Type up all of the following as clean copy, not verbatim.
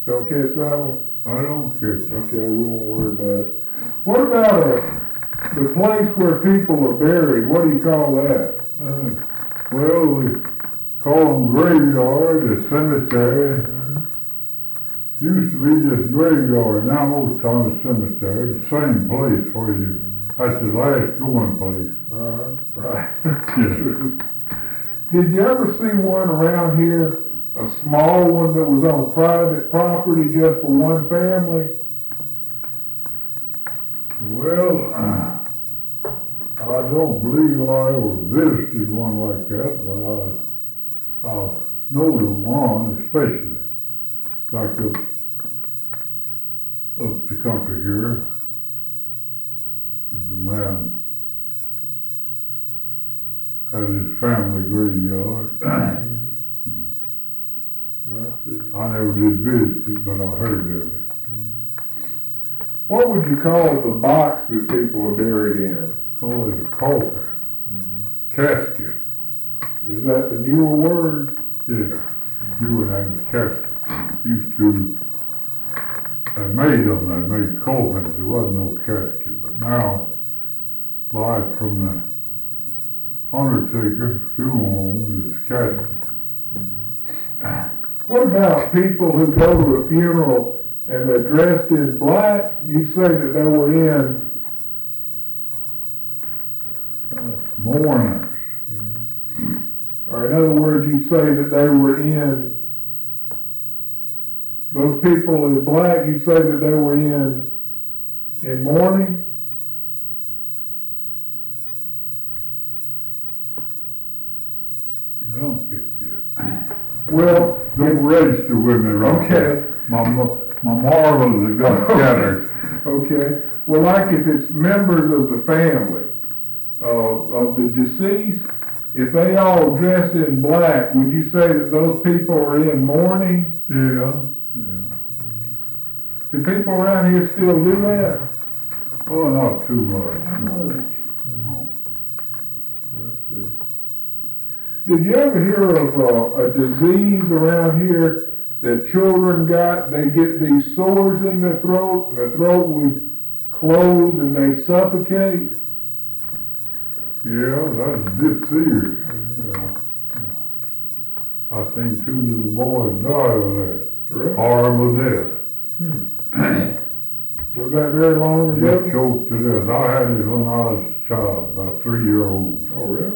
Don't catch that one? I don't catch it. Okay, we won't worry about it. What about the place where people are buried? What do you call that? Well, we call them graveyard, a cemetery. Used to be just graveyard, now most times cemetery. The same place for you. That's the last going place. Right. Yeah. Did you ever see one around here, a small one that was on private property just for one family? Well, I don't believe I ever visited one like that, but I know the one, especially like up the country here. There's a man had his family graveyard. I never did visit it, but I heard of it. What would you call the box that people are buried in? Call it a coffin. Casket. Is that the newer word? Yeah. Newer name is casket. Used to, they made them, they made coffins. There wasn't no casket. But now, buy it from the undertaker, funeral home, is casket. What about people who go to a funeral and they're dressed in black? You say that they were in Mourners. or in other words, you say that they were in, those people in black, you say that they were in mourning? I don't get you. Well, Don't register with me, right? Okay. My marbles have got scattered. Okay. Well, like if it's members of the family of the deceased, if they all dress in black, would you say that those people are in mourning? Yeah. Do people around here still do that? Oh, not too much. Let's see. Did you ever hear of a disease around here that children got? They get these sores in their throat, and their throat would close and they'd suffocate. Yeah, that's diphtheria. Yeah. I seen two little boys die of that. Really? Horrible death. Was that very long ago? Just choked to death. I had it when I was a child, about 3-year-old. Oh, really?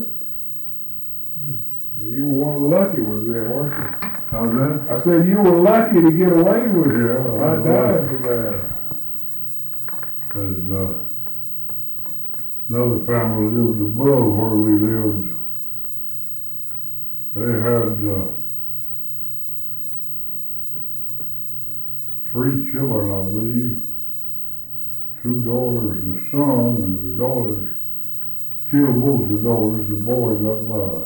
You were one of the lucky ones then, weren't you? How's that? I said you were lucky to get away with it. Yeah, I died from that. There's another family lived above where we lived. They had 3 children, I believe. 2 daughters and a son, and the daughters killed both the daughters. The boy got by.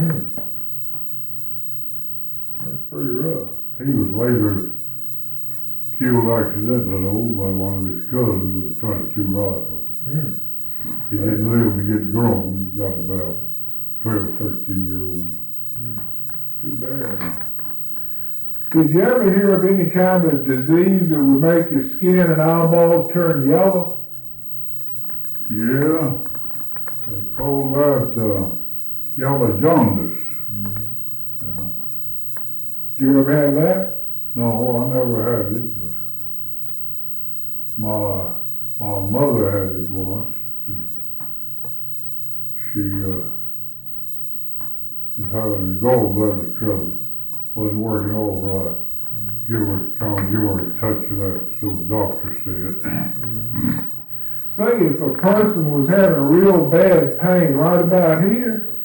That's pretty rough. He was later killed accidentally though by one of his cousins with a .22 rifle. He didn't live to get grown. He got about 12, 13-year-old. Too bad. Did you ever hear of any kind of disease that would make your skin and eyeballs turn yellow? Yeah, they call that yellow jaundice. Yeah. Did you ever have that? No, I never had it, but my mother had it once. She was having gallbladder trouble. Wasn't working all right. Give her a touch of that, so the doctor said. Say if a person was having a real bad pain right about here,